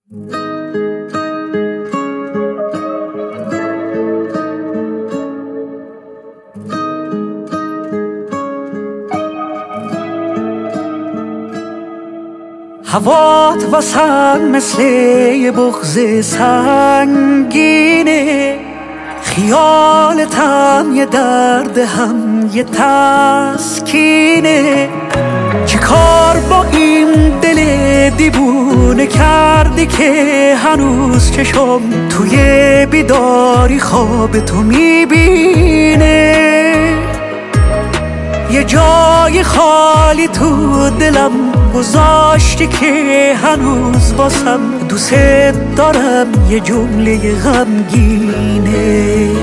هوات واسم مثل یه بغض سنگینه، خیالتم یه درد هم یه تسکینه. چه کار با این دل دیوونه کردی که هنوز چشم توی بیداری خواب تو میبینه؟ یه جای خالی تو دلم گذاشتی که هنوز باسم دوست دارم یه جمله غمگینه.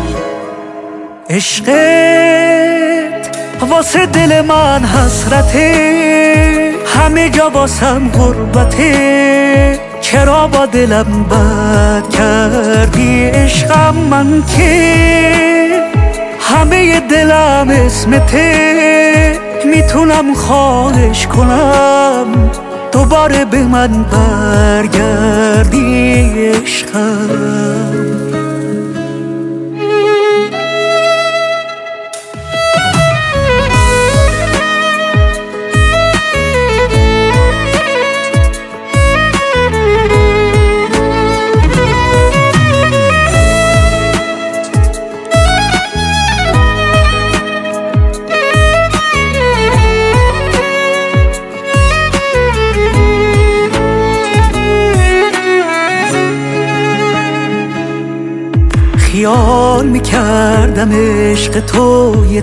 عشقت واسه دل من حسرته، همه جا واسم غربته. چرا با دلم بد کردی عشقم؟ من که همه دلم اسمته، میتونم خواهش کنم دوباره به من برگردی عشقم. خیال میکردم عشق تو یه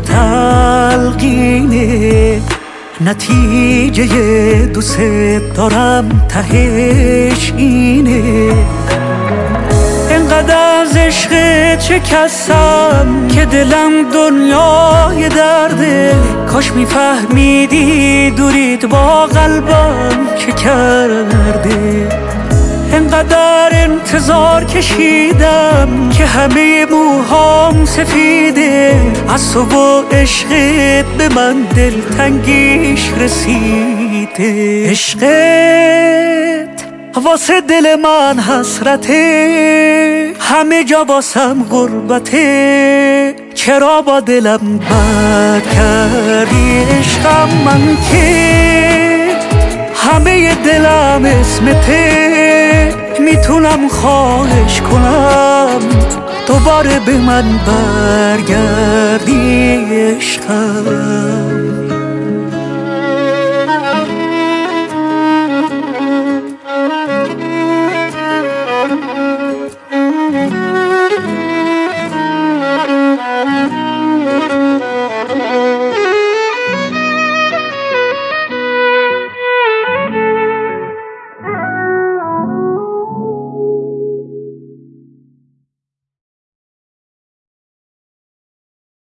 تلقینه، نتیجه دوست دارم تهش اینه. انقدر از عشقت شکستم که دلم دنیای درده. کاش میفهمیدی دوریت با قلبم چه کرده. انقدر انتظار کشیدم که همه موهام سفیده، از تو و عشقت به من دلتنگیش رسیده. عشقت واسه دل من حسرته، همه جا واسم غربته. چرا با دلم بد کردی عشقم؟ من که همه دلم اسمته، میتونم خواهش کنم دوباره به من برگردی عشقم.